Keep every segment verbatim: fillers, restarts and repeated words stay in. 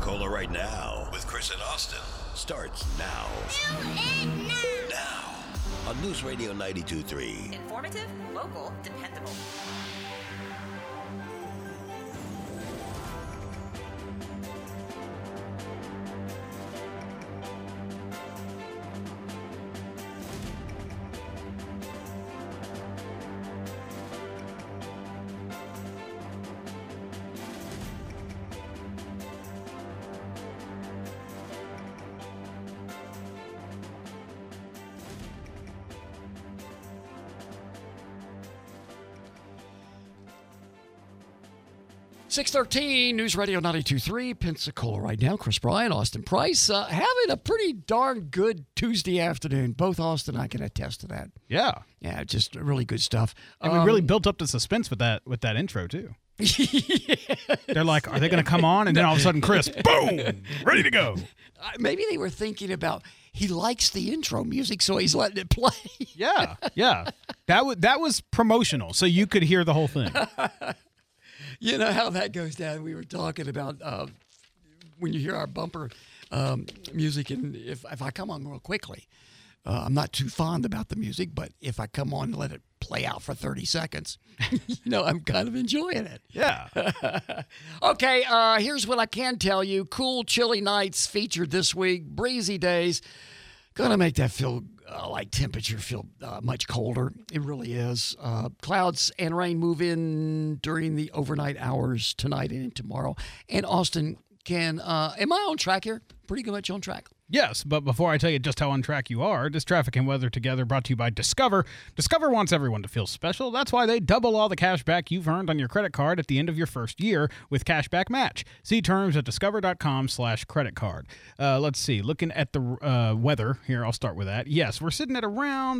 Pensacola right now with Chris and Austin starts now. Now on News Radio ninety-two point three. Informative, local, dependable. six thirteen, News Radio ninety-two point three, Pensacola right now. Chris Bryant, Austin Price, uh, having a pretty darn good Tuesday afternoon. Both Austin and I can attest to that. Yeah. Yeah, just really good stuff. And um, we really built up the suspense with that with that intro, too. They're like, are they going to come on? And then all of a sudden, Chris, boom, ready to go. Uh, maybe they were thinking about, he likes the intro music, so he's letting it play. Yeah, yeah. That was, that was promotional, so you could hear the whole thing. You know how that goes down. We were talking about uh, when you hear our bumper um, music, and if, if I come on real quickly, uh, I'm not too fond about the music, but if I come on and let it play out for thirty seconds, you know, I'm kind of enjoying it. Yeah. Okay, uh, here's what I can tell you. Cool, chilly nights featured this week, breezy days. Gonna make that feel uh, like temperature feel uh, much colder. It really is. Uh, clouds and rain move in during the overnight hours tonight and tomorrow. And Austin, can uh, am I on track here? Pretty much on track. Yes, but before I tell you just how on track you are, this traffic and weather together brought to you by Discover. Discover wants everyone to feel special. That's why they double all the cash back you've earned on your credit card at the end of your first year with Cashback Match. See terms at discover.com slash credit card. Uh, let's see. Looking at the uh, weather here, I'll start with that. Yes, we're sitting at around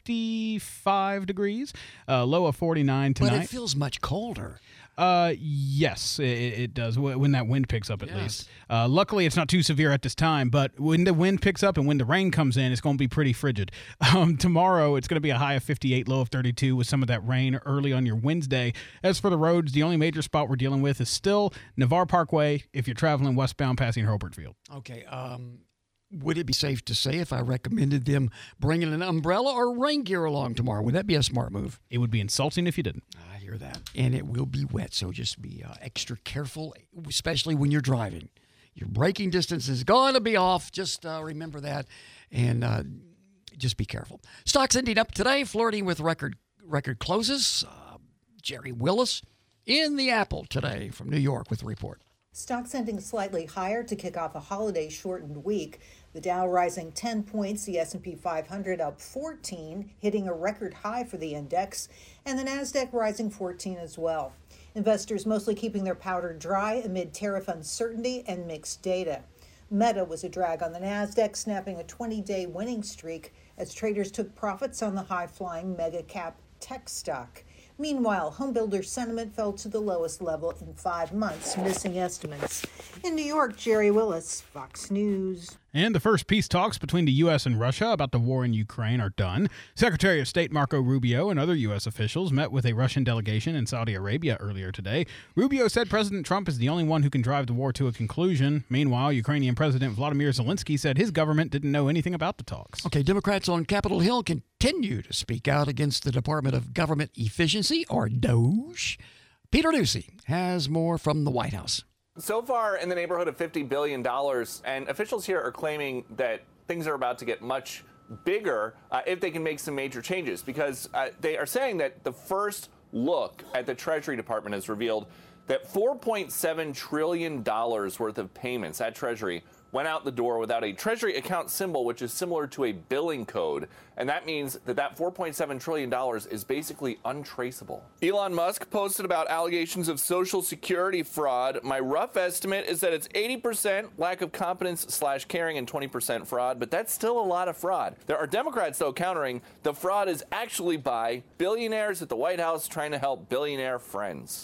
fifty-five degrees, uh, low of forty-nine tonight. But it feels much colder. Uh, yes, it, it does, when that wind picks up at yes. least. Uh, luckily, it's not too severe at this time, but when the wind picks up and when the rain comes in, it's going to be pretty frigid. Um, tomorrow, it's going to be a high of fifty-eight, low of thirty-two with some of that rain early on your Wednesday. As for the roads, the only major spot we're dealing with is still Navarre Parkway if you're traveling westbound passing Hurlburt Field. Okay, um... would it be safe to say if I recommended them bringing an umbrella or rain gear along tomorrow? Would that be a smart move? It would be insulting if you didn't. I hear that. And it will be wet, so just be uh, extra careful, especially when you're driving. Your braking distance is going to be off. Just uh, remember that, and uh, just be careful. Stocks ending up today, flirting with record record closes. Uh, Jerry Willis in the Apple today from New York with a report. Stocks ending slightly higher to kick off a holiday-shortened week. The Dow rising ten points, the S and P five hundred up fourteen, hitting a record high for the index, and the Nasdaq rising fourteen as well. Investors mostly keeping their powder dry amid tariff uncertainty and mixed data. Meta was a drag on the Nasdaq, snapping a twenty-day winning streak as traders took profits on the high-flying mega-cap tech stock. Meanwhile, homebuilder sentiment fell to the lowest level in five months, missing estimates. In New York, Jerry Willis, Fox News. And the first peace talks between the U S and Russia about the war in Ukraine are done. Secretary of State Marco Rubio and other U S officials met with a Russian delegation in Saudi Arabia earlier today. Rubio said President Trump is the only one who can drive the war to a conclusion. Meanwhile, Ukrainian President Vladimir Zelensky said his government didn't know anything about the talks. Okay, Democrats on Capitol Hill continue to speak out against the Department of Government Efficiency, or DOGE. Peter Doocy has more from the White House. So far in the neighborhood of fifty billion dollars, and officials here are claiming that things are about to get much bigger uh, if they can make some major changes, because uh, they are saying that the first look at the Treasury Department has revealed that four point seven trillion dollars worth of payments at Treasury went out the door without a Treasury account symbol, which is similar to a billing code. And that means that that four point seven trillion dollars is basically untraceable. Elon Musk posted about allegations of Social Security fraud. My rough estimate is that it's eighty percent lack of competence slash caring and twenty percent fraud, but that's still a lot of fraud. There are Democrats, though, countering the fraud is actually by billionaires at the White House trying to help billionaire friends.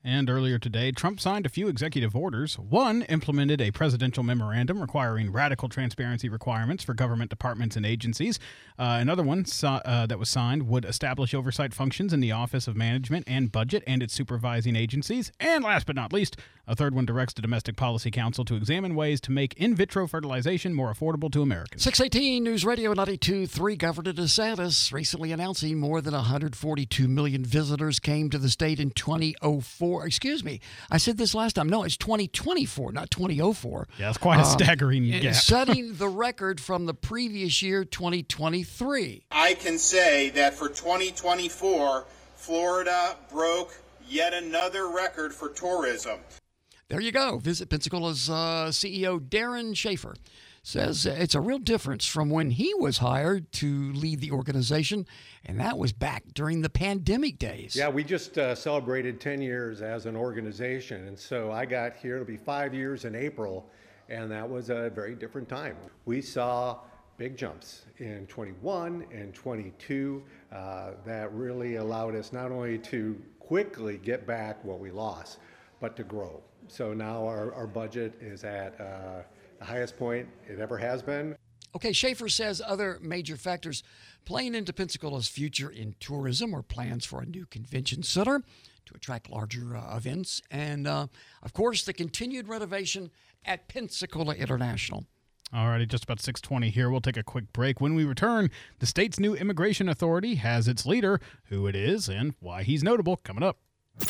And earlier today, Trump signed a few executive orders. One implemented a presidential memorandum requiring radical transparency requirements for government departments and agencies. Uh, another one so, uh, that was signed would establish oversight functions in the Office of Management and Budget and its supervising agencies. And last but not least, a third one directs the Domestic Policy Council to examine ways to make in vitro fertilization more affordable to Americans. six eighteen News Radio ninety-two point three. Governor DeSantis recently announcing more than one hundred forty-two million visitors came to the state in twenty oh four. Excuse me. I said this last time. No, it's twenty twenty-four, not twenty oh four. Yeah, it's quite a staggering um, gap. Setting the record from the previous year, twenty twenty-three. I can say that for twenty twenty-four, Florida broke yet another record for tourism. There you go. Visit Pensacola's uh, C E O, Darren Schaefer, says it's a real difference from when he was hired to lead the organization, and that was back during the pandemic days. Yeah, we just uh, celebrated ten years as an organization, and so I got here, it'll be five years in April, and that was a very different time. We saw big jumps in twenty-one and twenty-two uh, that really allowed us not only to quickly get back what we lost, but to grow. So now our, our budget is at uh, the highest point it ever has been. Okay, Schaefer says other major factors playing into Pensacola's future in tourism are plans for a new convention center to attract larger uh, events, and uh, of course the continued renovation at Pensacola International. Alrighty, just about six twenty here. We'll take a quick break. When we return, the state's new immigration authority has its leader, who it is, and why he's notable, coming up.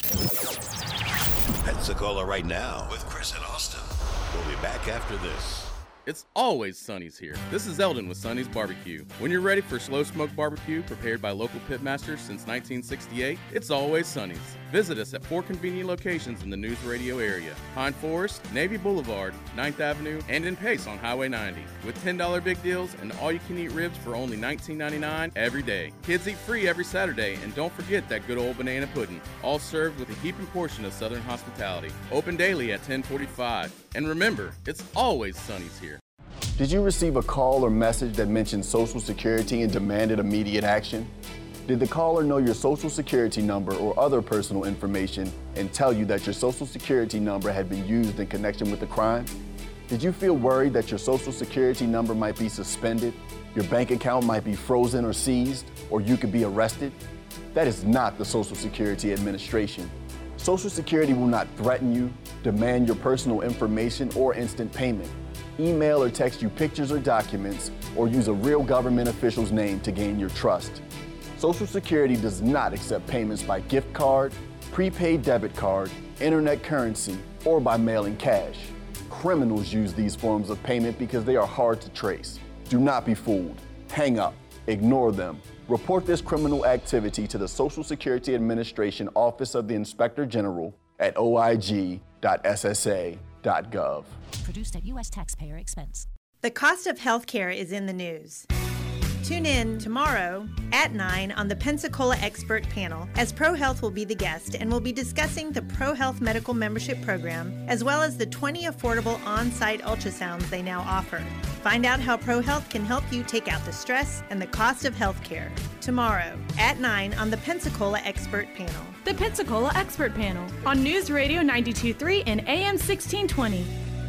Pensacola right now with Chris and Austin. We'll be back after this. It's always Sonny's here. This is Eldon with Sonny's Barbecue. When you're ready for slow smoke barbecue prepared by local pitmasters since nineteen sixty-eight, it's always Sonny's. Visit us at four convenient locations in the News Radio area: Pine Forest, Navy Boulevard, ninth Avenue, and in Pace on Highway ninety. With ten dollars big deals and all-you-can-eat ribs for only nineteen ninety-nine every day. Kids eat free every Saturday, and don't forget that good old banana pudding, all served with a heaping portion of Southern hospitality. Open daily at ten forty-five. And remember, it's always Sonny's here. Did you receive a call or message that mentioned Social Security and demanded immediate action? Did the caller know your Social Security number or other personal information and tell you that your Social Security number had been used in connection with the crime? Did you feel worried that your Social Security number might be suspended, your bank account might be frozen or seized, or you could be arrested? That is not the Social Security Administration. Social Security will not threaten you, demand your personal information, or instant payment, email or text you pictures or documents, or use a real government official's name to gain your trust. Social Security does not accept payments by gift card, prepaid debit card, internet currency, or by mailing cash. Criminals use these forms of payment because they are hard to trace. Do not be fooled. Hang up. Ignore them. Report this criminal activity to the Social Security Administration Office of the Inspector General at o i g dot s s a dot gov. Produced at U S taxpayer expense. The cost of health care is in the news. Tune in tomorrow at nine on the Pensacola Expert Panel, as ProHealth will be the guest and will be discussing the ProHealth Medical Membership Program, as well as the twenty affordable on-site ultrasounds they now offer. Find out how ProHealth can help you take out the stress and the cost of health care. Tomorrow at nine on the Pensacola Expert Panel. The Pensacola Expert Panel on News Radio ninety-two point three and A M sixteen twenty.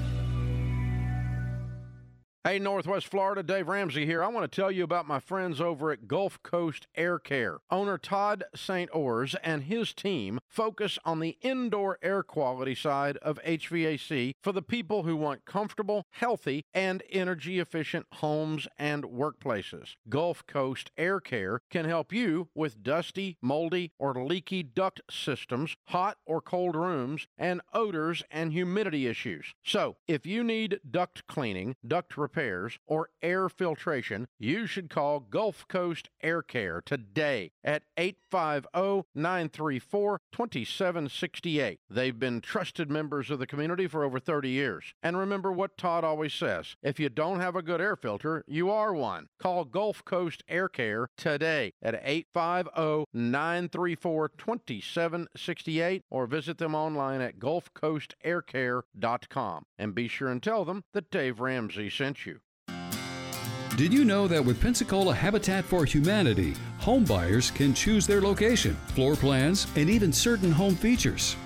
Hey, Northwest Florida, Dave Ramsey here. I want to tell you about my friends over at Gulf Coast Air Care. Owner Todd Saint Ors and his team focus on the indoor air quality side of H V A C for the people who want comfortable, healthy, and energy-efficient homes and workplaces. Gulf Coast Air Care can help you with dusty, moldy, or leaky duct systems, hot or cold rooms, and odors and humidity issues. So, if you need duct cleaning, duct repair, repairs, or air filtration, you should call Gulf Coast Air Care today at eight five zero, nine three four, two seven six eight. They've been trusted members of the community for over thirty years. And remember what Todd always says, if you don't have a good air filter, you are one. Call Gulf Coast Air Care today at eight five zero, nine three four, two seven six eight or visit them online at gulf coast air care dot com. And be sure and tell them that Dave Ramsey sent you. Did you know that with Pensacola Habitat for Humanity, home buyers can choose their location, floor plans, and even certain home features?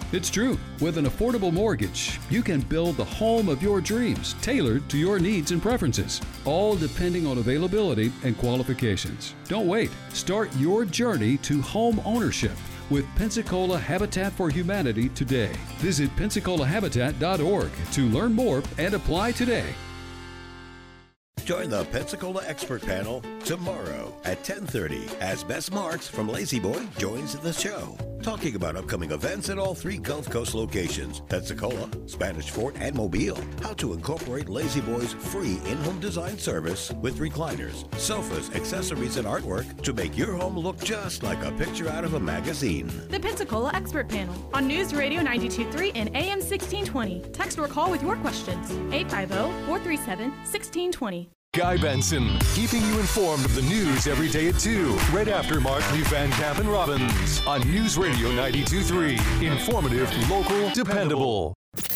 It's true. With an affordable mortgage, you can build the home of your dreams, tailored to your needs and preferences, all depending on availability and qualifications. Don't wait. Start your journey to home ownership with Pensacola Habitat for Humanity today. Visit pensacola habitat dot org to learn more and apply today. Join the Pensacola Expert Panel tomorrow at ten thirty as Bess Marks from Lazy Boy joins the show, talking about upcoming events at all three Gulf Coast locations, Pensacola, Spanish Fort, and Mobile. How to incorporate Lazy Boy's free in-home design service with recliners, sofas, accessories, and artwork to make your home look just like a picture out of a magazine. The Pensacola Expert Panel on News Radio ninety-two point three and A M sixteen twenty. Text or call with your questions. eight five zero, four three seven, one six two zero. Guy Benson, keeping you informed of the news every day at two, right after Markley, Van Camp, and Robbins on News Radio ninety-two point three. Informative, local, dependable.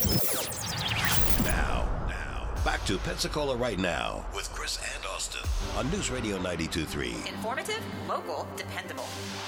Now, now, back to Pensacola Right Now with Chris and Austin on News Radio ninety-two point three. Informative, local, dependable.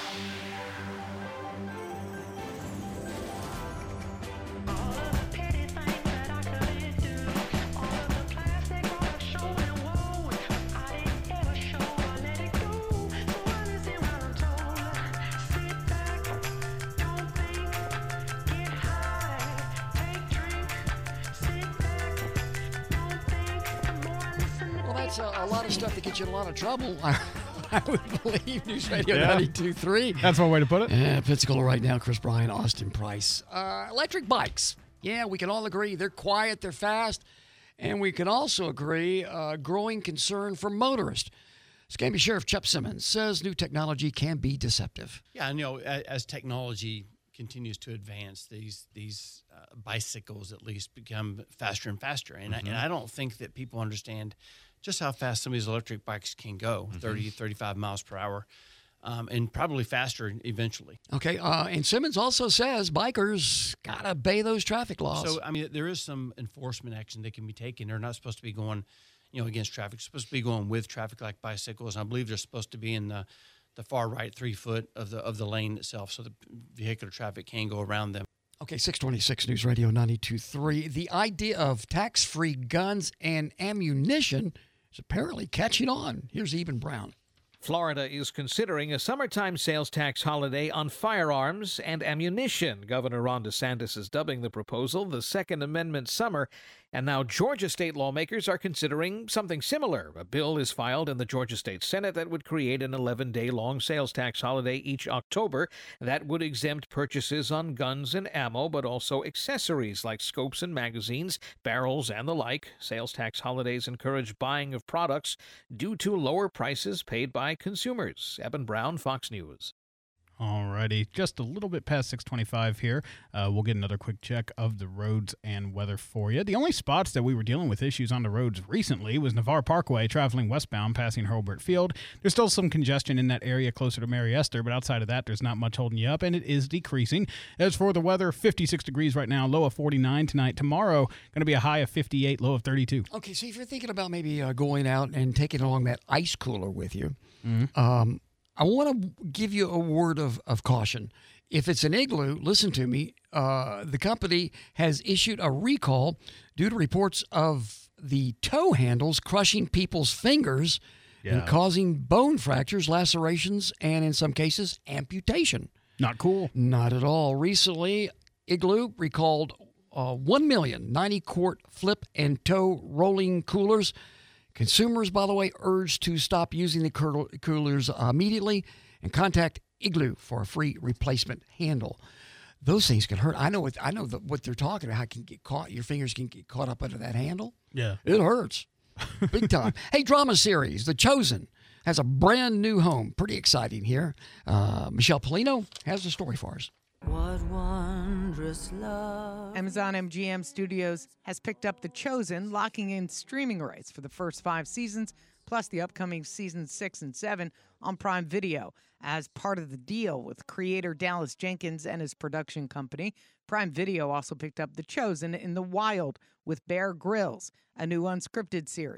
That's a, a lot of stuff that gets you in a lot of trouble. I, I would believe News Radio Yeah. ninety-two point three. That's one way to put it. Yeah, Pensacola Right Now, Chris Bryan, Austin Price. Uh, electric bikes. Yeah, we can all agree they're quiet, they're fast, and we can also agree uh, growing concern for motorists. Escambia Sheriff Chuck Simmons says new technology can be deceptive. Yeah, and you know, as, as technology continues to advance, these these uh, bicycles at least become faster and faster, and, Mm-hmm. I, and I don't think that people understand just how fast some of these electric bikes can go, Mm-hmm. thirty, thirty-five miles per hour, um, and probably faster eventually. Okay, uh, and Simmons also says bikers got to obey those traffic laws. So, I mean, there is some enforcement action that can be taken. They're not supposed to be going, you know, against traffic. They're supposed to be going with traffic like bicycles. And I believe they're supposed to be in the, the far right three foot of the of the lane itself, so the vehicular traffic can go around them. Okay, six twenty-six News Radio ninety-two point three. The idea of tax-free guns and ammunition is apparently catching on. Here's Eben Brown. Florida is considering a summertime sales tax holiday on firearms and ammunition. Governor Ron DeSantis is dubbing the proposal the Second Amendment Summer, and now Georgia state lawmakers are considering something similar. A bill is filed in the Georgia State Senate that would create an eleven-day-long sales tax holiday each October that would exempt purchases on guns and ammo, but also accessories like scopes and magazines, barrels, and the like. Sales tax holidays encourage buying of products due to lower prices paid by consumers. Eben Brown, Fox News. Alrighty, just a little bit past six twenty-five here. Uh, we'll get another quick check of the roads and weather for you. The only spots that we were dealing with issues on the roads recently was Navarre Parkway, traveling westbound, passing Hurlburt Field. There's still some congestion in that area closer to Mary Esther, but outside of that, there's not much holding you up, and it is decreasing. As for the weather, fifty-six degrees right now, low of forty-nine tonight. Tomorrow, going to be a high of fifty-eight, low of thirty-two. Okay, so if you're thinking about maybe uh, going out and taking along that ice cooler with you, Mm-hmm. um, I want to give you a word of, of caution. If it's an Igloo, listen to me. Uh, the company has issued a recall due to reports of the toe handles crushing people's fingers and Yeah. causing bone fractures, lacerations, and in some cases, amputation. Not cool. Not at all. Recently, Igloo recalled uh, one million ninety-quart flip and toe rolling coolers. Consumers, by the way, urged to stop using the cur- coolers immediately and contact Igloo for a free replacement handle. Those things can hurt. I know what I know the, what they're talking about. How it can get caught. Your fingers can get caught up under that handle. Yeah. It hurts. Big time. Hey, drama series, The Chosen, has a brand new home. Pretty exciting here. Uh, Michelle Polino has the story for us. What wondrous love. Amazon M G M Studios has picked up The Chosen, locking in streaming rights for the first five seasons, plus the upcoming seasons six and seven on Prime Video. As part of the deal with creator Dallas Jenkins and his production company, Prime Video also picked up The Chosen in the Wild with Bear Grylls, a new unscripted series.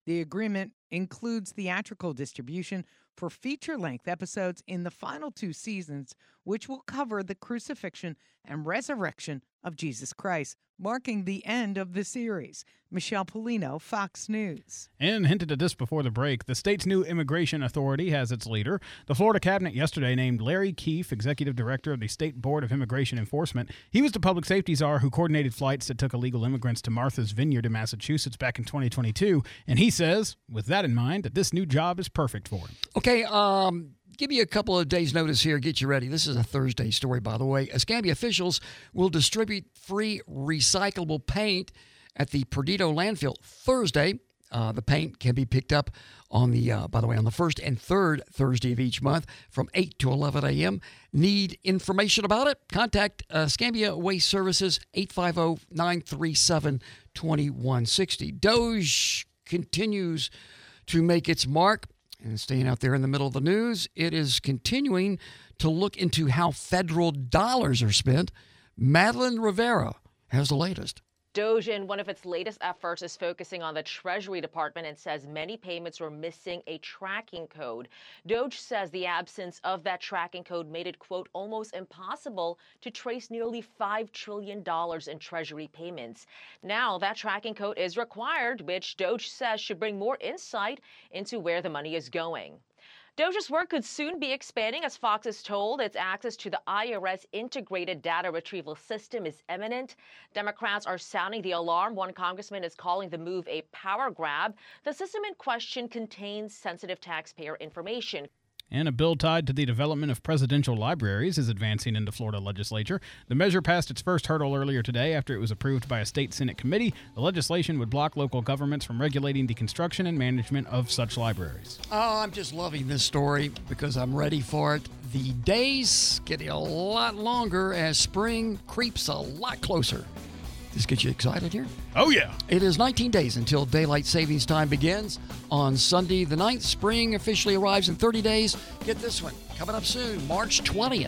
The agreement includes theatrical distribution for feature-length episodes in the final two seasons, which will cover the crucifixion and resurrection of Jesus Christ, marking the end of the series. Michelle Polino, Fox News. And hinted at this before the break, the state's new immigration authority has its leader. The Florida cabinet yesterday named Larry Keefe executive director of the State Board of Immigration Enforcement. He was the public safety czar who coordinated flights that took illegal immigrants to Martha's Vineyard in Massachusetts back in twenty twenty-two. And he says, with that in mind, that this new job is perfect for him. Okay, um... give you a couple of days' notice here. Get you ready. This is a Thursday story, by the way. Escambia officials will distribute free recyclable paint at the Perdido landfill Thursday. Uh, the paint can be picked up on the, uh, by the way, on the first and third Thursday of each month from eight to eleven a.m. Need information about it? Contact uh, Escambia Waste Services, eight five zero, nine three seven, two one six zero. Doge continues to make its mark. And staying out there in the middle of the news, it is continuing to look into how federal dollars are spent. Madeline Rivera has the latest. Doge, in one of its latest efforts, is focusing on the Treasury Department and says many payments were missing a tracking code. Doge says the absence of that tracking code made it, quote, almost impossible to trace nearly five trillion dollars in Treasury payments. Now that tracking code is required, which Doge says should bring more insight into where the money is going. Doge's work could soon be expanding, as Fox is told. Its access to the I R S integrated data retrieval system is imminent. Democrats are sounding the alarm. One congressman is calling the move a power grab. The system in question contains sensitive taxpayer information. And a bill tied to the development of presidential libraries is advancing in the Florida legislature. The measure passed its first hurdle earlier today after it was approved by a state Senate committee. The legislation would block local governments from regulating the construction and management of such libraries. Oh, I'm just loving this story because I'm ready for it. The days getting a lot longer as spring creeps a lot closer. This gets you excited here? Oh, yeah. It is nineteen days until daylight savings time begins. On Sunday the ninth, spring officially arrives in thirty days. Get this one coming up soon, March twentieth.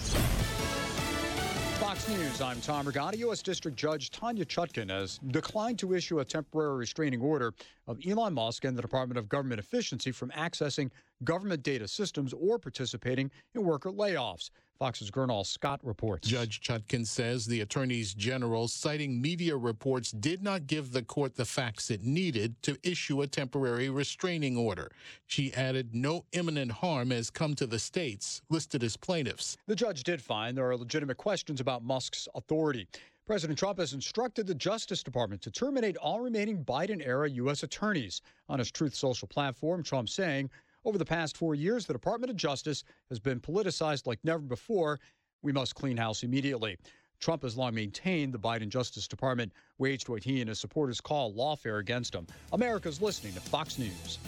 Fox News, I'm Tom Rigotti. U S District Judge Tanya Chutkan has declined to issue a temporary restraining order of Elon Musk and the Department of Government Efficiency from accessing government data systems or participating in worker layoffs. Fox's Gernal Scott reports. Judge Chutkan says the attorneys general, citing media reports, did not give the court the facts it needed to issue a temporary restraining order. She added no imminent harm has come to the states listed as plaintiffs. The judge did find there are legitimate questions about Musk's authority. President Trump has instructed the Justice Department to terminate all remaining Biden-era U S attorneys. On his Truth Social platform, Trump saying, over the past four years, the Department of Justice has been politicized like never before. We must clean house immediately. Trump has long maintained the Biden Justice Department waged what he and his supporters call lawfare against him. America's listening to Fox News.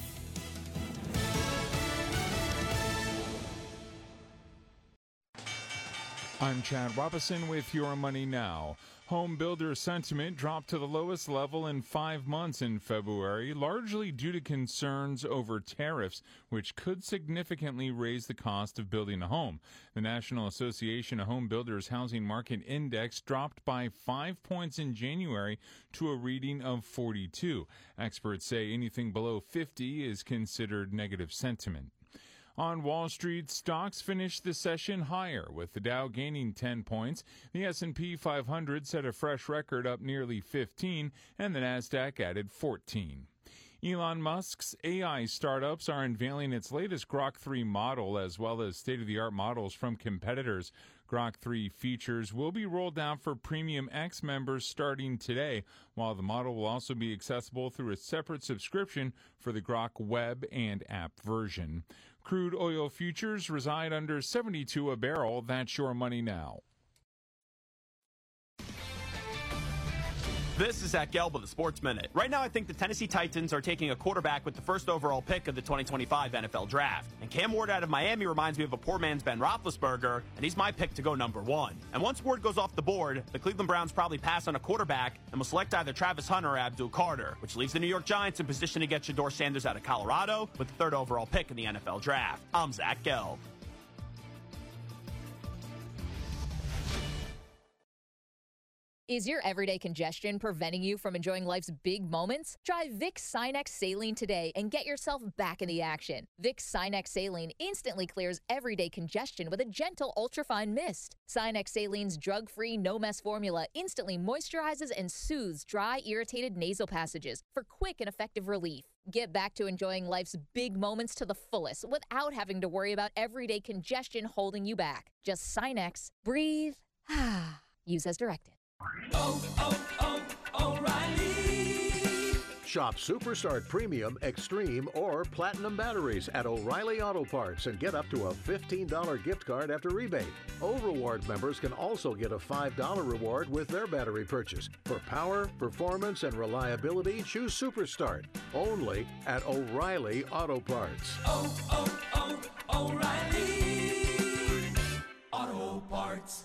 I'm Chad Robinson with Your Money Now. Home builder sentiment dropped to the lowest level in five months in February, largely due to concerns over tariffs, which could significantly raise the cost of building a home. The National Association of Home Builders Housing Market Index dropped by five points in January to a reading of forty-two. Experts say anything below fifty is considered negative sentiment. On Wall Street, stocks finished the session higher, with the Dow gaining ten points. The S and P five hundred set a fresh record up nearly fifteen, and the Nasdaq added fourteen. Elon Musk's A I startups are unveiling its latest Grok three model, as well as state-of-the-art models from competitors. Grok three features will be rolled out for Premium X members starting today, while the model will also be accessible through a separate subscription for the Grok web and app version. Crude oil futures reside under seventy-two a barrel. That's Your Money Now. This is Zach Gelb with the Sports Minute. Right now, I think the Tennessee Titans are taking a quarterback with the first overall pick of the twenty twenty-five N F L Draft. And Cam Ward out of Miami reminds me of a poor man's Ben Roethlisberger, and he's my pick to go number one. And once Ward goes off the board, the Cleveland Browns probably pass on a quarterback and will select either Travis Hunter or Abdul Carter, which leaves the New York Giants in position to get Shedeur Sanders out of Colorado with the third overall pick in the N F L Draft. I'm Zach Gelb. Is your everyday congestion preventing you from enjoying life's big moments? Try Vicks Sinex Saline today and get yourself back in the action. Vicks Sinex Saline instantly clears everyday congestion with a gentle ultrafine mist. Sinex Saline's drug-free, no-mess formula instantly moisturizes and soothes dry, irritated nasal passages for quick and effective relief. Get back to enjoying life's big moments to the fullest without having to worry about everyday congestion holding you back. Just Sinex, breathe, use as directed. Oh, oh, oh, O'Reilly. Shop Superstart Premium, Extreme, or Platinum batteries at O'Reilly Auto Parts and get up to a fifteen dollars gift card after rebate. O-Reward members can also get a five dollars reward with their battery purchase. For power, performance, and reliability, choose Superstart. Only at O'Reilly Auto Parts. Oh, oh, oh, O'Reilly Auto Parts.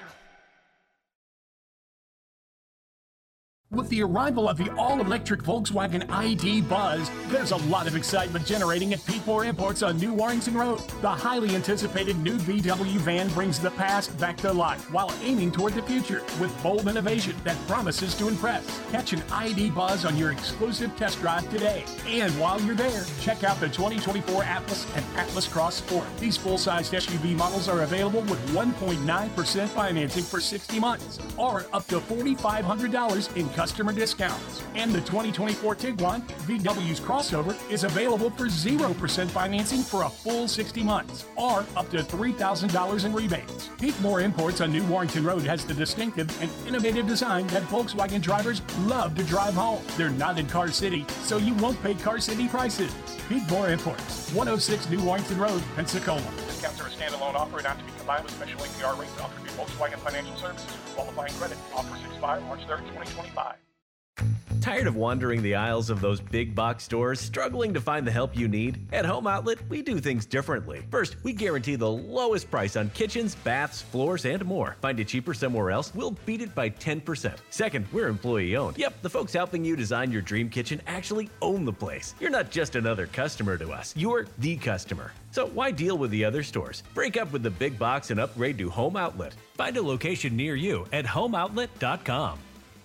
With the arrival of the all-electric Volkswagen I D Buzz, there's a lot of excitement generating at Pete Moore Imports on New Warrington Road. The highly anticipated new V W van brings the past back to life while aiming toward the future with bold innovation that promises to impress. Catch an I D Buzz on your exclusive test drive today. And while you're there, check out the twenty twenty-four Atlas and Atlas Cross Sport. These full-sized S U V models are available with one point nine percent financing for sixty months or up to four thousand five hundred dollars in customer discounts. And the twenty twenty-four Tiguan, V W's crossover, is available for zero percent financing for a full sixty months or up to three thousand dollars in rebates. Pete Moore Imports on New Warrington Road has the distinctive and innovative design that Volkswagen drivers love to drive home. They're not in Car City, so you won't pay Car City prices. Pete Moore Imports, one oh six New Warrington Road, Pensacola. Discounts are a standalone offer not to be combined with special A P R rates offered through Volkswagen Financial Services with qualifying credit. Offers expire March third, twenty twenty-five. Tired of wandering the aisles of those big box stores, struggling to find the help you need? At Home Outlet, we do things differently. First, we guarantee the lowest price on kitchens, baths, floors, and more. Find it cheaper somewhere else? We'll beat it by ten percent. Second, we're employee-owned. Yep, the folks helping you design your dream kitchen actually own the place. You're not just another customer to us. You're the customer. So why deal with the other stores? Break up with the big box and upgrade to Home Outlet. Find a location near you at home outlet dot com.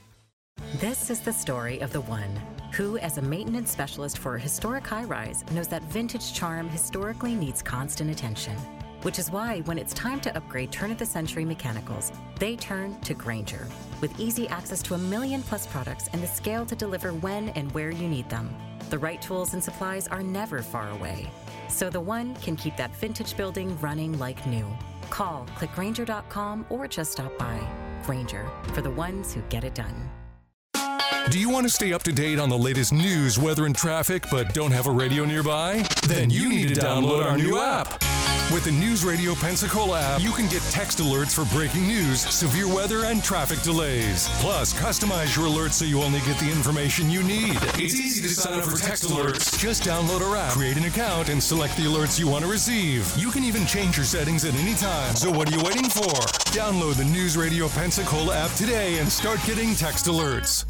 This is the story of the one who, as a maintenance specialist for a historic high-rise, knows that vintage charm historically needs constant attention. Which is why, when it's time to upgrade turn-of-the-century mechanicals, they turn to Grainger. With easy access to a million-plus products and the scale to deliver when and where you need them. The right tools and supplies are never far away. So the one can keep that vintage building running like new. Call, click Grainger dot com, or just stop by. Grainger, for the ones who get it done. Do you want to stay up to date on the latest news, weather, and traffic, but don't have a radio nearby? Then you need to download our new app. With the News Radio Pensacola app, you can get text alerts for breaking news, severe weather, and traffic delays. Plus, customize your alerts so you only get the information you need. It's easy to sign up for text alerts. Just download our app, create an account, and select the alerts you want to receive. You can even change your settings at any time. So what are you waiting for? Download the News Radio Pensacola app today and start getting text alerts.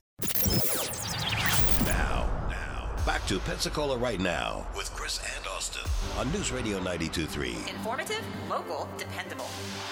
Now, now, back to Pensacola Right Now with Chris and Austin on News Radio ninety-two point three. Informative, local, dependable.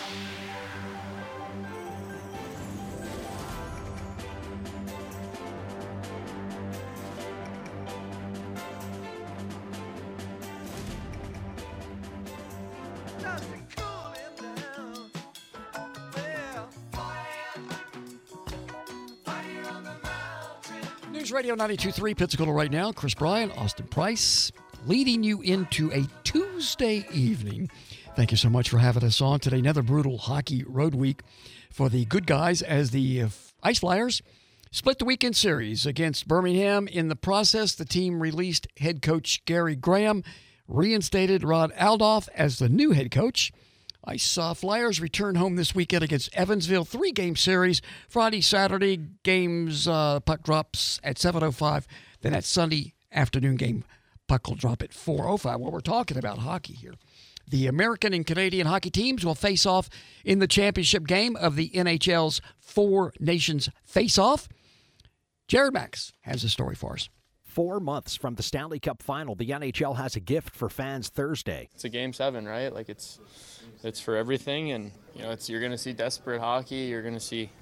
News Radio ninety-two point three, Pensacola Right Now. Chris Bryan, Austin Price, leading you into a Tuesday evening. Thank you so much for having us on today. Another brutal hockey road week for the good guys as the Ice Flyers split the weekend series against Birmingham. In the process, the team released head coach Gary Graham, reinstated Rod Aldoff as the new head coach. Ice uh, Flyers return home this weekend against Evansville. Three-game series. Friday, Saturday games, uh, puck drops at seven oh five. Then that Sunday afternoon game, puck will drop at four oh five. Well, we're talking about hockey here. The American and Canadian hockey teams will face off in the championship game of the N H L's Four Nations Face-Off. Jared Max has a story for us. Four months from the Stanley Cup final, the N H L has a gift for fans Thursday. It's a game seven, right? Like it's it's for everything, and you know, it's you're going to see desperate hockey. You're going to see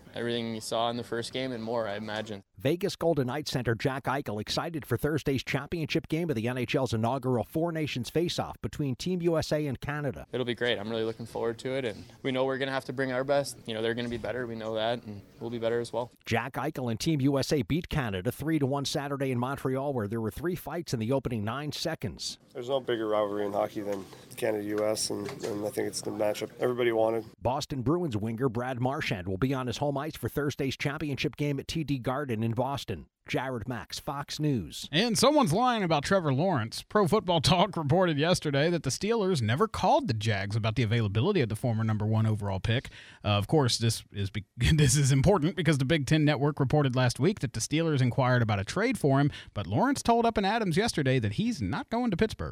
everything you saw in the first game and more, I imagine. Vegas Golden Knights center Jack Eichel excited for Thursday's championship game of the N H L's inaugural Four Nations face-off between Team U S A and Canada. It'll be great. I'm really looking forward to it, and we know we're going to have to bring our best. You know, they're going to be better. We know that, and we'll be better as well. Jack Eichel and Team U S A beat Canada three to one Saturday in Montreal, where there were three fights in the opening nine seconds. There's no bigger rivalry in hockey than Canada U S, and, and I think it's the matchup everybody wanted. Boston Bruins winger Brad Marchand will be on his home ice for Thursday's championship game at T D Garden in Boston. Jared Max, Fox News. And someone's lying about Trevor Lawrence. Pro Football Talk reported yesterday that the Steelers never called the Jags about the availability of the former number one overall pick. Uh, of course, this is be- this is important because the Big Ten Network reported last week that the Steelers inquired about a trade for him, but Lawrence told Up and Adams yesterday that he's not going to Pittsburgh.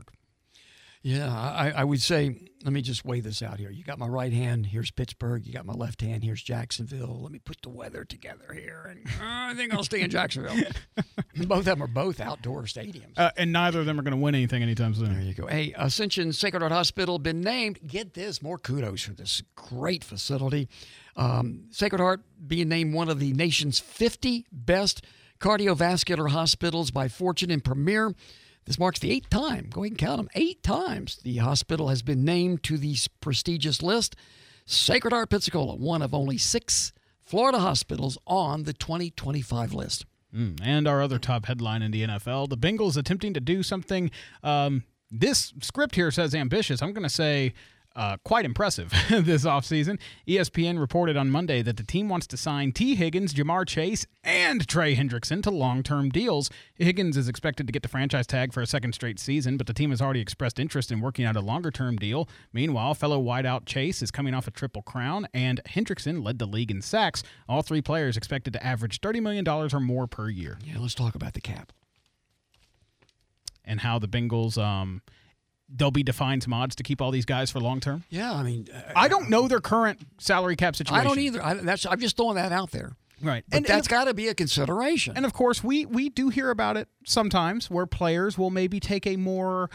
Yeah, I, I would say, let me just weigh this out here. You got my right hand, here's Pittsburgh. You got my left hand, here's Jacksonville. Let me put the weather together here, and uh, I think I'll stay in Jacksonville. Both of them are both outdoor stadiums. Uh, and neither of them are going to win anything anytime soon. There you go. Hey, Ascension Sacred Heart Hospital been named. Get this, more kudos for this great facility. Um, Sacred Heart being named one of the nation's fifty best cardiovascular hospitals by Fortune and Premier. This marks the eighth time, go ahead and count them, eight times the hospital has been named to this prestigious list. Sacred Heart Pensacola, one of only six Florida hospitals on the twenty twenty-five list. Mm, and our other top headline in the N F L, the Bengals attempting to do something, um, this script here says ambitious. I'm going to say Uh, quite impressive this offseason. E S P N reported on Monday that the team wants to sign T. Higgins, Jamar Chase, and Trey Hendrickson to long-term deals. Higgins is expected to get the franchise tag for a second straight season, but the team has already expressed interest in working out a longer-term deal. Meanwhile, fellow wideout Chase is coming off a triple crown, and Hendrickson led the league in sacks. All three players expected to average thirty million dollars or more per year. Yeah, let's talk about the cap. And how the Bengals... Um, There'll be defying some odds to keep all these guys for long term. Yeah, I mean, uh, I don't know their current salary cap situation. I don't either. I, that's I'm just throwing that out there. Right, but and that's got to be a consideration. And of course, we we do hear about it sometimes, where players will maybe take a more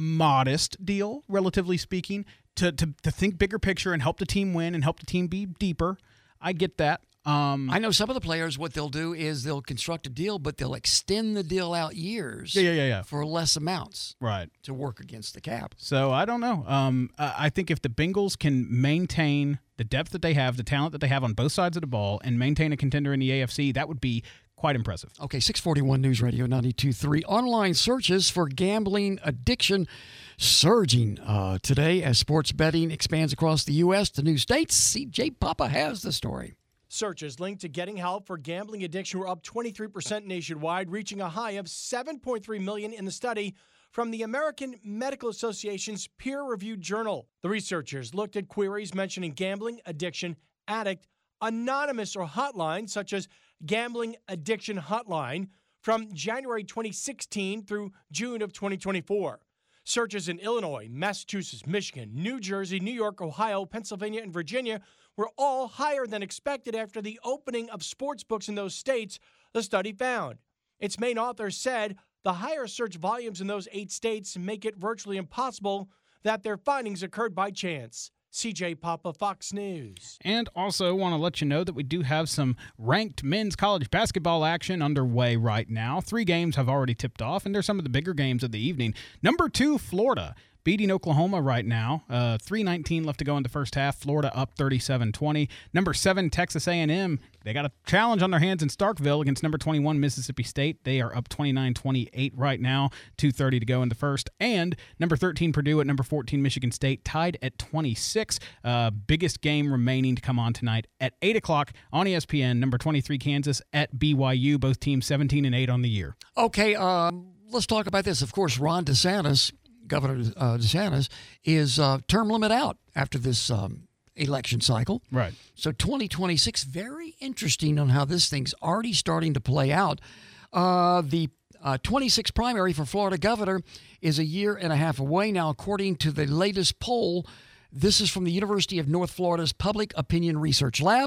modest deal, relatively speaking, to to to think bigger picture and help the team win and help the team be deeper. I get that. Um, I know some of the players, what they'll do is they'll construct a deal, but they'll extend the deal out years yeah, yeah, yeah, yeah. for less amounts right. to work against the cap. So I don't know. Um, I think if the Bengals can maintain the depth that they have, the talent that they have on both sides of the ball, and maintain a contender in the A F C, that would be quite impressive. Okay, six forty-one News Radio ninety-two point three. Online searches for gambling addiction surging uh, today as sports betting expands across the U S to new states. C J Papa has the story. Searches linked to getting help for gambling addiction were up twenty-three percent nationwide, reaching a high of seven point three million in the study from the American Medical Association's peer-reviewed journal. The researchers looked at queries mentioning gambling, addiction, addict, anonymous or hotline, such as Gambling Addiction Hotline, from January twenty sixteen through June of twenty twenty-four. Searches in Illinois, Massachusetts, Michigan, New Jersey, New York, Ohio, Pennsylvania, and Virginia were all higher than expected after the opening of sports books in those states, the study found. Its main author said the higher search volumes in those eight states make it virtually impossible that their findings occurred by chance. C J Papa, Fox News. And also want to let you know that we do have some ranked men's college basketball action underway right now. Three games have already tipped off, and they're some of the bigger games of the evening. Number two, Florida, beating Oklahoma right now. Uh, three nineteen left to go in the first half. Florida up thirty-seven twenty. Number seven, Texas A and M. They got a challenge on their hands in Starkville against number twenty-one, Mississippi State. They are up twenty-nine twenty-eight right now. two thirty to go in the first. And number thirteen, Purdue at number fourteen, Michigan State, tied at twenty-six. Uh, biggest game remaining to come on tonight at eight o'clock on E S P N. Number twenty-three, Kansas at B Y U. Both teams seventeen and eight on the year. Okay, um, let's talk about this. Of course, Ron DeSantis, Governor uh, DeSantis, is uh, term limit out after this um, election cycle. Right. So twenty twenty-six, very interesting on how this thing's already starting to play out. Uh, the uh, twenty-sixth primary for Florida governor is a year and a half away now, according to the latest poll. This is from the University of North Florida's Public Opinion Research Lab.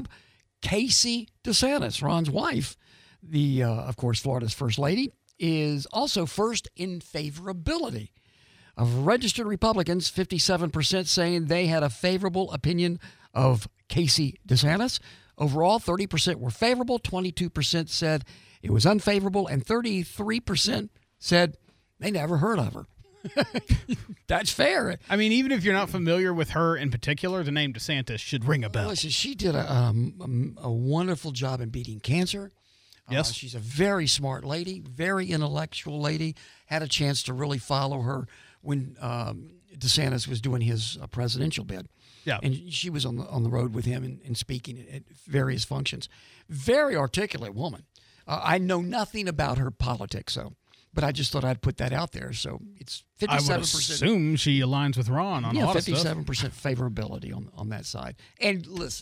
Casey DeSantis, Ron's wife, the uh, of course Florida's first lady, is also first in favorability. Of registered Republicans, fifty-seven percent saying they had a favorable opinion of Casey DeSantis. Overall, thirty percent were favorable, twenty-two percent said it was unfavorable, and thirty-three percent said they never heard of her. That's fair. I mean, even if you're not familiar with her in particular, the name DeSantis should ring a bell. Listen, she did a, um, a wonderful job in beating cancer. Yes. Uh, she's a very smart lady, very intellectual lady. Had a chance to really follow her when um, DeSantis was doing his uh, presidential bid. Yeah. And she was on the, on the road with him and, and speaking at various functions. Very articulate woman. Uh, I know nothing about her politics, though. But I just thought I'd put that out there. So it's fifty-seven I would percent. assume she aligns with Ron on yeah, a lot fifty-seven of percent favorability on, on that side. And listen,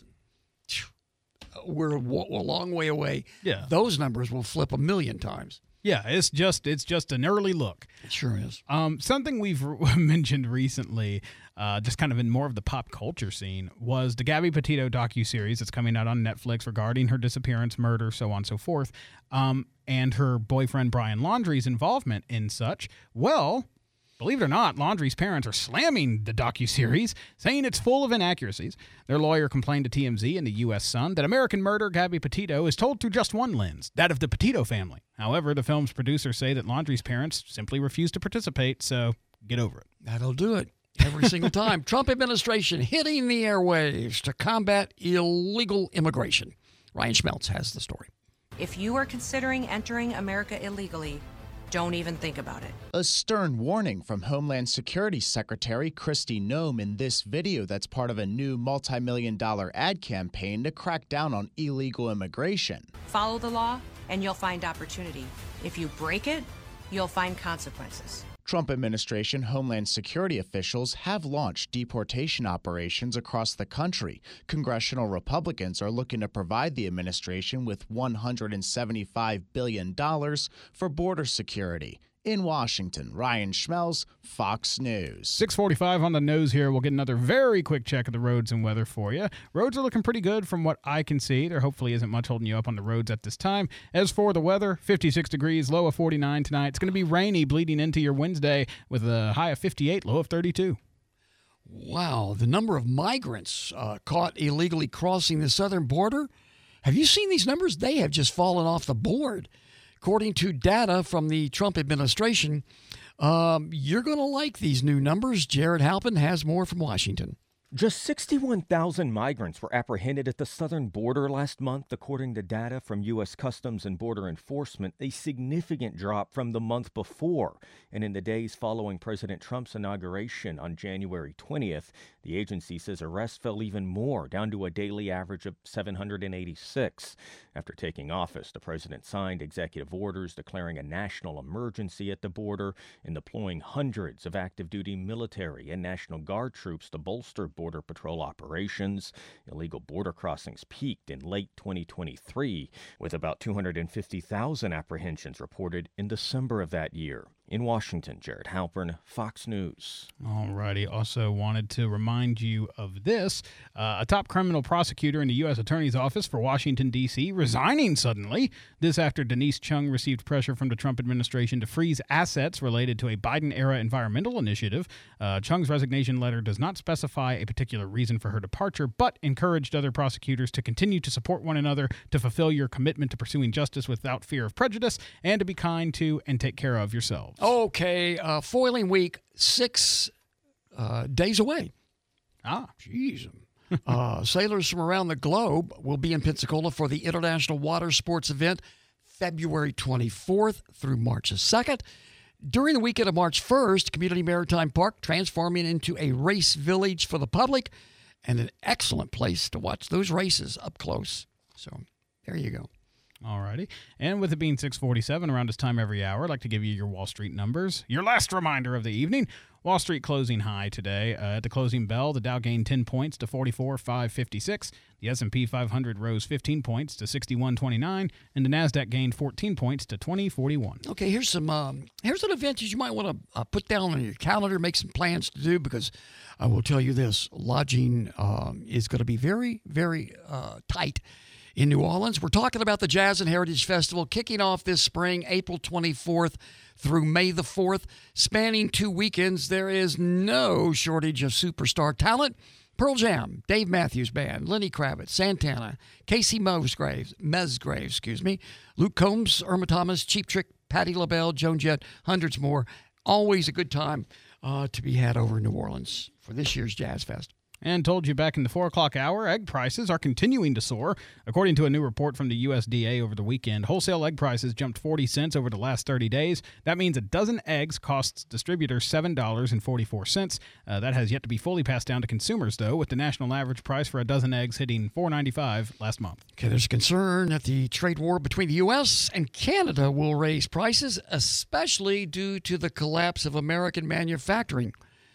we're a, a long way away. Yeah. Those numbers will flip a million times. Yeah, it's just it's just an early look. It sure is. Um, something we've re- mentioned recently, uh, just kind of in more of the pop culture scene, was the Gabby Petito docuseries that's coming out on Netflix regarding her disappearance, murder, so on and so forth, um, and her boyfriend Brian Laundrie's involvement in such. Well, believe it or not, Laundrie's parents are slamming the docuseries, saying it's full of inaccuracies. Their lawyer complained to T M Z and the U S Sun that American Murder Gabby Petito is told through just one lens, that of the Petito family. However, the film's producers say that Laundrie's parents simply refuse to participate, so get over it. That'll do it every single time. Trump administration hitting the airwaves to combat illegal immigration. Ryan Schmeltz has the story. If you are considering entering America illegally, don't even think about it. A stern warning from Homeland Security Secretary Kristi Noem in this video that's part of a new multi-million dollar ad campaign to crack down on illegal immigration. Follow the law and you'll find opportunity. If you break it, you'll find consequences. Trump administration Homeland Security officials have launched deportation operations across the country. Congressional Republicans are looking to provide the administration with one hundred seventy-five billion dollars for border security. In Washington, Ryan Schmelz, Fox News. six forty-five on the nose here. We'll get another very quick check of the roads and weather for you. Roads are looking pretty good from what I can see. There hopefully isn't much holding you up on the roads at this time. As for the weather, fifty-six degrees, low of forty-nine tonight. It's going to be rainy bleeding into your Wednesday with a high of fifty-eight, low of thirty-two. Wow, the number of migrants uh, caught illegally crossing the southern border. Have you seen these numbers? They have just fallen off the board. According to data from the Trump administration, um, you're going to like these new numbers. Jared Halpin has more from Washington. Just sixty-one thousand migrants were apprehended at the southern border last month, according to data from U S Customs and Border Enforcement, a significant drop from the month before. And in the days following President Trump's inauguration on January twentieth, the agency says arrests fell even more, down to a daily average of seven hundred eighty-six. After taking office, the president signed executive orders declaring a national emergency at the border and deploying hundreds of active-duty military and National Guard troops to bolster Border Patrol operations. Illegal border crossings peaked in late twenty twenty-three, with about two hundred fifty thousand apprehensions reported in December of that year. In Washington, Jared Halpern, Fox News. All righty. Also wanted to remind you of this. Uh, a top criminal prosecutor in the U S Attorney's Office for Washington, D C resigning suddenly. This after Denise Chung received pressure from the Trump administration to freeze assets related to a Biden-era environmental initiative. Uh, Chung's resignation letter does not specify a particular reason for her departure, but encouraged other prosecutors to continue to support one another, to fulfill your commitment to pursuing justice without fear of prejudice, and to be kind to and take care of yourselves. Okay, uh, Foiling Week, six uh, days away. Ah. Jeez. uh, sailors from around the globe will be in Pensacola for the International Water Sports event February twenty-fourth through March second. During the weekend of March first, Community Maritime Park transforming into a race village for the public and an excellent place to watch those races up close. So there you go. All righty. And with it being six forty-seven around this time every hour, I'd like to give you your Wall Street numbers. Your last reminder of the evening. Wall Street closing high today. Uh, at the closing bell, the Dow gained ten points to forty-four thousand five hundred fifty-six. The S and P five hundred rose fifteen points to sixty-one twenty-nine. And the NASDAQ gained fourteen points to twenty forty-one. Okay, here's some. Um, here's an event that you might want to uh, put down on your calendar, make some plans to do, because I will tell you this, lodging um, is going to be very, very uh, tight in New Orleans. We're talking about the Jazz and Heritage Festival kicking off this spring, April twenty-fourth through May the fourth. Spanning two weekends, there is no shortage of superstar talent Pearl Jam, Dave Matthews Band, Lenny Kravitz, Santana, Casey Musgraves, Musgraves, excuse me, Luke Combs, Irma Thomas, Cheap Trick, Patti LaBelle, Joan Jett, hundreds more. Always a good time uh, to be had over in New Orleans for this year's Jazz Fest. And told you back in the four o'clock hour, egg prices are continuing to soar. According to a new report from the U S D A over the weekend, wholesale egg prices jumped forty cents over the last thirty days. That means a dozen eggs costs distributors seven dollars and forty-four cents. Uh, that has yet to be fully passed down to consumers, though, with the national average price for a dozen eggs hitting four dollars and ninety-five cents last month. Okay, there's concern that the trade war between the U S and Canada will raise prices, especially due to the collapse of American manufacturing.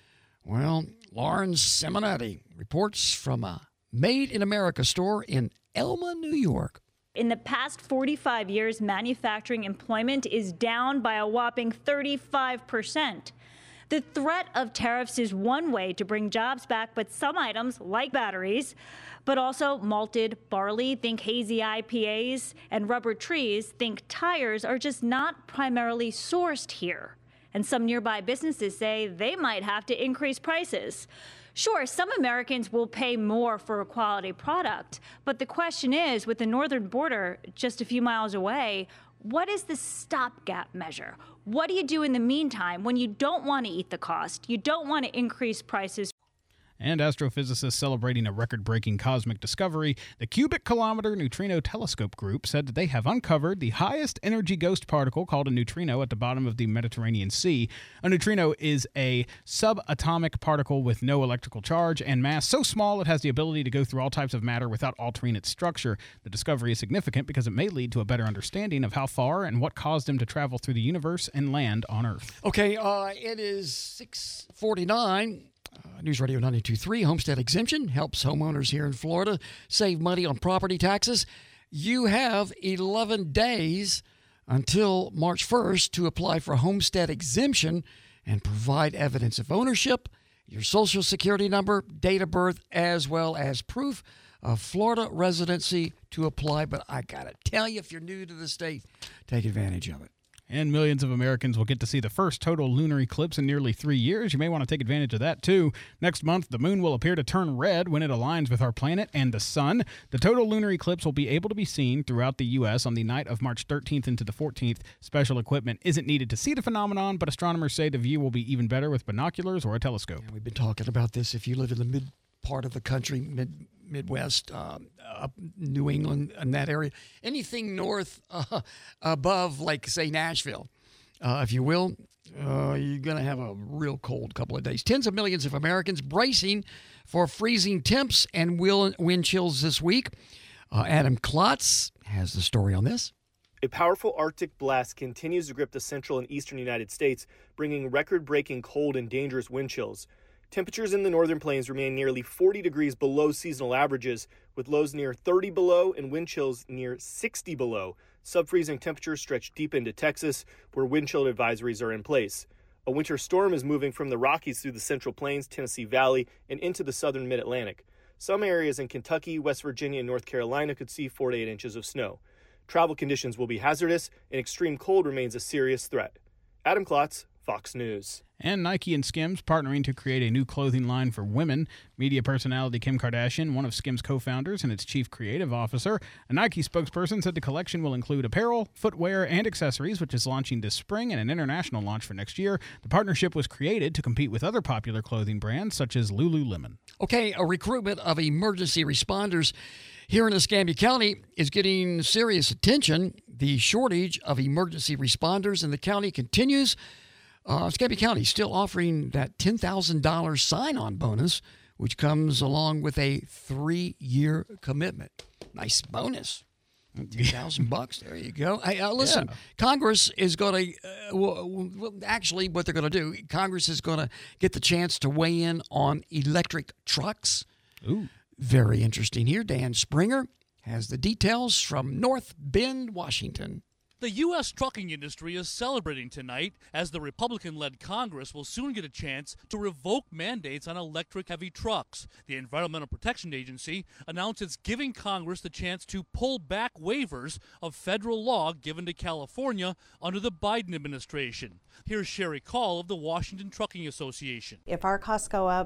Well, Lauren Simonetti reports from a Made in America store in Elma, New York. In the past forty-five years, manufacturing employment is down by a whopping thirty-five percent. The threat of tariffs is one way to bring jobs back, but some items, like batteries, but also malted barley, think hazy I P As, and rubber trees, think tires, are just not primarily sourced here. And some nearby businesses say they might have to increase prices. Sure, some Americans will pay more for a quality product, but the question is, with the northern border just a few miles away, what is the stopgap measure? What do you do in the meantime when you don't want to eat the cost, you don't want to increase prices? And astrophysicists celebrating a record-breaking cosmic discovery, the Cubic Kilometer Neutrino Telescope Group said that they have uncovered the highest energy ghost particle called a neutrino at the bottom of the Mediterranean Sea. A neutrino is a subatomic particle with no electrical charge and mass so small it has the ability to go through all types of matter without altering its structure. The discovery is significant because it may lead to a better understanding of how far and what caused them to travel through the universe and land on Earth. Okay, uh, it is six forty-nine. Uh, News Radio ninety-two point three, homestead exemption helps homeowners here in Florida save money on property taxes. You have eleven days until March first to apply for homestead exemption and provide evidence of ownership, your social security number, date of birth, as well as proof of Florida residency to apply. But I got to tell you, if you're new to the state, take advantage of it. And millions of Americans will get to see the first total lunar eclipse in nearly three years. You may want to take advantage of that, too. Next month, the moon will appear to turn red when it aligns with our planet and the sun. The total lunar eclipse will be able to be seen throughout the U S on the night of March thirteenth into the fourteenth. Special equipment isn't needed to see the phenomenon, but astronomers say the view will be even better with binoculars or a telescope. Yeah, we've been talking about this. If you live in the mid part of the country, mid Midwest, uh, up New England, and that area, anything north uh, above, like, say, Nashville, uh, if you will, uh, you're going to have a real cold couple of days. Tens of millions of Americans bracing for freezing temps and wind chills this week. Uh, Adam Klotz has the story on this. A powerful Arctic blast continues to grip the central and eastern United States, bringing record-breaking cold and dangerous wind chills. Temperatures in the northern plains remain nearly forty degrees below seasonal averages, with lows near thirty below and wind chills near sixty below. Sub-freezing temperatures stretch deep into Texas, where wind chill advisories are in place. A winter storm is moving from the Rockies through the Central Plains, Tennessee Valley, and into the southern mid-Atlantic. Some areas in Kentucky, West Virginia, and North Carolina could see four to eight inches of snow. Travel conditions will be hazardous, and extreme cold remains a serious threat. Adam Klotz, Fox News. And Nike and Skims partnering to create a new clothing line for women. Media personality Kim Kardashian, one of Skims' co-founders and its chief creative officer, a Nike spokesperson said the collection will include apparel, footwear, and accessories, which is launching this spring and an international launch for next year. The partnership was created to compete with other popular clothing brands such as Lululemon. Okay, a recruitment of emergency responders here in Escambia County is getting serious attention. The shortage of emergency responders in the county continues. Uh, Escambia County is still offering that ten thousand dollars sign-on bonus, which comes along with a three-year commitment. Nice bonus. ten thousand bucks. There you go. Hey, uh, listen, yeah. Congress is going to, uh, well, well, actually what they're going to do, Congress is going to get the chance to weigh in on electric trucks. Ooh. Very interesting here. Dan Springer has the details from North Bend, Washington. The U S trucking industry is celebrating tonight as the Republican-led Congress will soon get a chance to revoke mandates on electric heavy trucks. The Environmental Protection Agency announced it's giving Congress the chance to pull back waivers of federal law given to California under the Biden administration. Here's Sherry Call of the Washington Trucking Association. If our costs go up,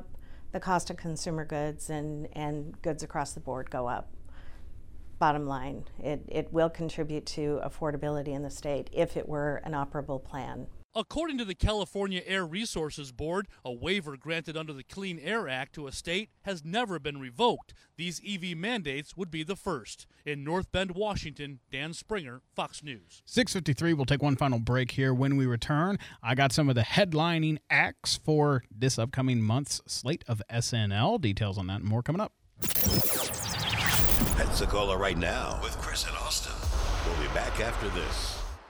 the cost of consumer goods and, and goods across the board go up. Bottom line, it, it will contribute to affordability in the state if it were an operable plan. According to the California Air Resources Board, a waiver granted under the Clean Air Act to a state has never been revoked. These E V mandates would be the first. In North Bend, Washington, Dan Springer, Fox News. six fifty-three, we'll take one final break here. When we return, I got some of the headlining acts for this upcoming month's slate of S N L. Details on that and more coming up. Pensacola right now with Chris and Austin. We'll be back after this.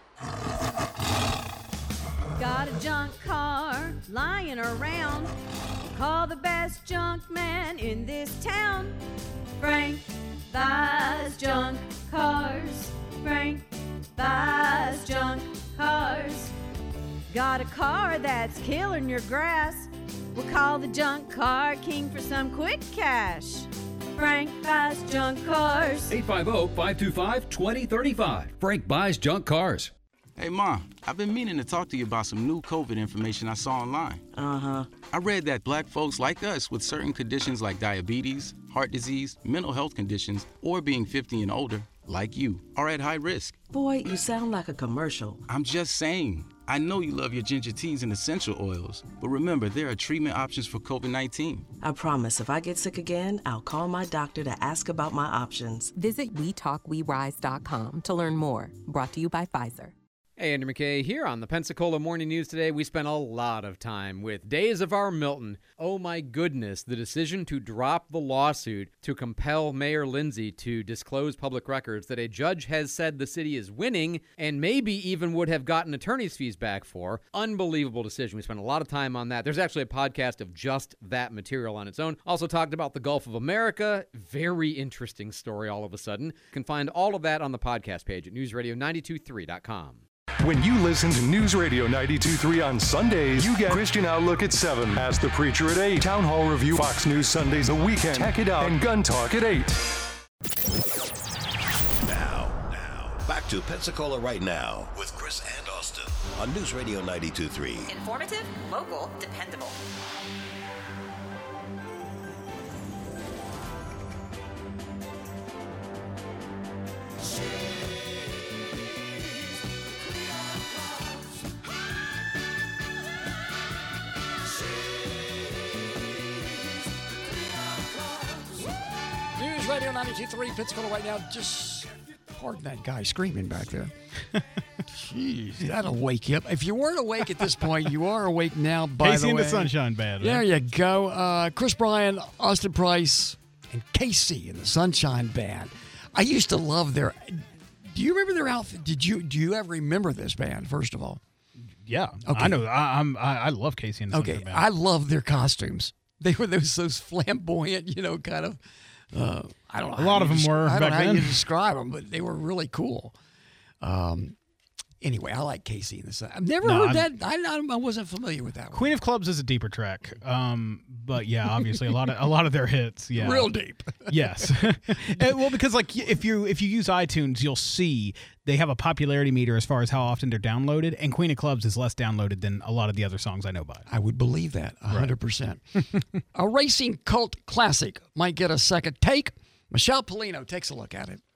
Got a junk car lying around. Call the best junk man in this town. Frank buys junk cars. Frank buys junk cars. Got a car that's killing your grass? We'll call the junk car king for some quick cash. Frank buys junk cars. eight five zero, five two five, two zero three five. Frank buys junk cars. Hey, Mom, I've been meaning to talk to you about some new COVID information I saw online. Uh-huh. I read that black folks like us with certain conditions like diabetes, heart disease, mental health conditions, or being fifty and older, like you, are at high risk. Boy, you sound like a commercial. I'm just saying. I know you love your ginger teas and essential oils, but remember, there are treatment options for COVID nineteen. I promise if I get sick again, I'll call my doctor to ask about my options. Visit we talk we rise dot com to learn more. Brought to you by Pfizer. Hey, Andrew McKay here on the Pensacola Morning News today. We spent a lot of time with Days of Our Milton. Oh my goodness, the decision to drop the lawsuit to compel Mayor Lindsay to disclose public records that a judge has said the city is winning and maybe even would have gotten attorney's fees back for. Unbelievable decision. We spent a lot of time on that. There's actually a podcast of just that material on its own. Also talked about the Gulf of America. Very interesting story all of a sudden. You can find all of that on the podcast page at news radio nine two three dot com. When you listen to News Radio ninety-two point three on Sundays, you get Christian Outlook at seven, Ask the Preacher at eight, Town Hall Review, Fox News Sundays, The Weekend, Tech It Out, and Gun Talk at eight. Now, now, back to Pensacola right now with Chris and Austin on News Radio ninety-two point three. Informative, local, dependable. News Radio ninety-two point three, Pensacola right now. Just pardon that guy screaming back there. Jeez, that'll wake you up. If you weren't awake at this point, you are awake now, by Casey the way. and the Sunshine Band. There Right? you go. Uh, Chris Bryan, Austin Price, and Casey and the Sunshine Band. I used to love their... Do you remember their outfit? Did you Do you ever remember this band, first of all? Yeah. Okay. I know. I, I'm, I, I love Casey and the Okay, Sunshine Band. I love their costumes. They were those those flamboyant, you know, kind of. Uh, I don't know. A how lot you of them des- were I don't back know how then. you describe them, but they were really cool. Um. Anyway, I like Casey and the Sun. I've never No, heard I'm- that. I, I wasn't familiar with that one. Queen of Clubs is a deeper track, um, but yeah, obviously a lot of a lot of their hits, yeah, Real deep. Yes, And, well, because like if you if you use iTunes, you'll see they have a popularity meter as far as how often they're downloaded, and Queen of Clubs is less downloaded than a lot of the other songs I know by. I would believe that a hundred percent. A racing cult classic might get a second take. Michelle Polino takes a look at it.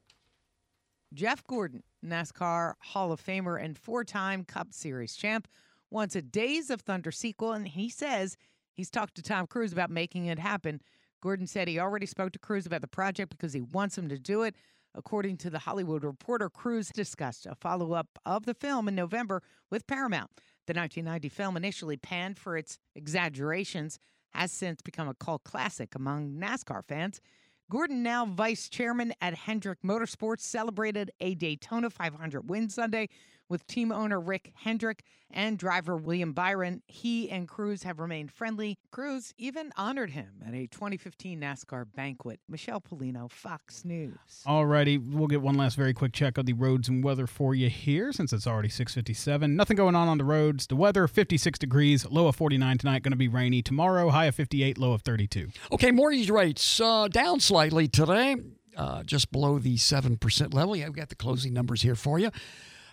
Jeff Gordon, NASCAR Hall of Famer and four-time Cup Series champ, wants a Days of Thunder sequel, and he says he's talked to Tom Cruise about making it happen. Gordon said he already spoke to Cruise about the project because he wants him to do it. According to The Hollywood Reporter, Cruise discussed a follow-up of the film in November with Paramount. The nineteen ninety film, initially panned for its exaggerations, has since become a cult classic among NASCAR fans. Gordon, now vice chairman at Hendrick Motorsports, celebrated a Daytona five hundred win Sunday with team owner Rick Hendrick and driver William Byron. He and Cruz have remained friendly. Cruz even honored him at a twenty fifteen NASCAR banquet. Michelle Polino, Fox News. Alrighty, we'll get one last very quick check of the roads and weather for you here since it's already six fifty-seven. Nothing going on on the roads. The weather, fifty-six degrees, low of forty-nine tonight, going to be rainy. Tomorrow, high of fifty-eight, low of thirty-two. Okay, mortgage rates uh, down slightly today, uh, just below the seven percent level. Yeah, we've got the closing numbers here for you.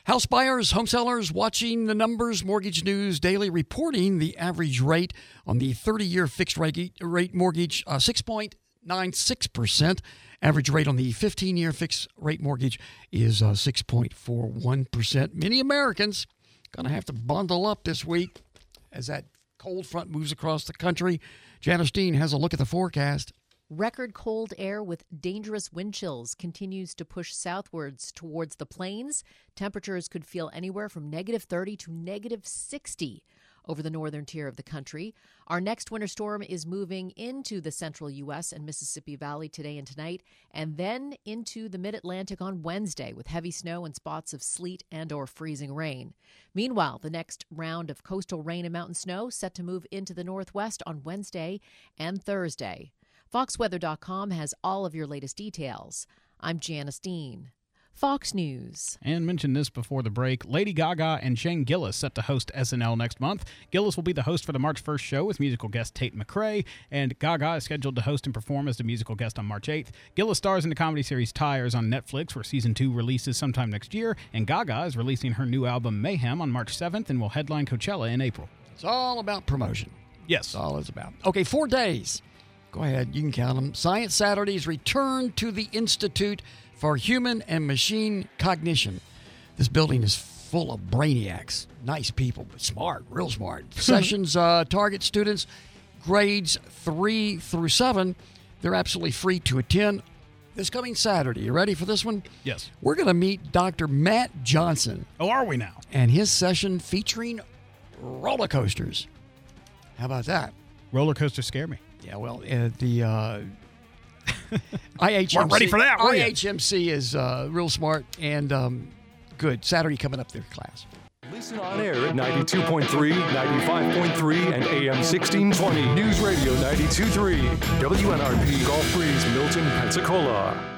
House buyers, home sellers watching the numbers. Mortgage News Daily reporting the average rate on the thirty-year fixed rate, rate mortgage, uh, six point nine six percent. Average rate on the fifteen-year fixed rate mortgage is uh, six point four one percent. Many Americans going to have to bundle up this week as that cold front moves across the country. Janice Dean has a look at the forecast. Record cold air with dangerous wind chills continues to push southwards towards the plains. Temperatures could feel anywhere from negative thirty to negative sixty over the northern tier of the country. Our next winter storm is moving into the central U S and Mississippi Valley today and tonight, and then into the mid-Atlantic on Wednesday with heavy snow and spots of sleet and or freezing rain. Meanwhile, the next round of coastal rain and mountain snow set to move into the northwest on Wednesday and Thursday. Fox Weather dot com has all of your latest details. I'm Janice Dean. Fox News. And mentioned this before the break, Lady Gaga and Shane Gillis set to host S N L next month. Gillis will be the host for the March first show with musical guest Tate McRae, and Gaga is scheduled to host and perform as the musical guest on March eighth. Gillis stars in the comedy series Tires on Netflix, where season two releases sometime next year, and Gaga is releasing her new album Mayhem on March seventh and will headline Coachella in April. It's all about promotion. Yes. That's all it's about. Okay, four days. Go ahead, you can count them. Science Saturdays return to the Institute for Human and Machine Cognition. This building is full of brainiacs. Nice people, but smart, real smart. Sessions uh, target students grades three through seven. They're absolutely free to attend this coming Saturday. You ready for this one? Yes. We're going to meet Doctor Matt Johnson. Oh, are we now? And his session featuring roller coasters. How about that? Roller coasters scare me. Yeah, well, uh, the uh, I H M C, weren't ready for that, were I you? H M C is uh, real smart and um, good. Saturday coming up there, class. Listen on air at ninety-two point three, ninety-five point three, and A M sixteen twenty. News Radio ninety-two point three. W N R P Gulf Breeze, Milton, Pensacola.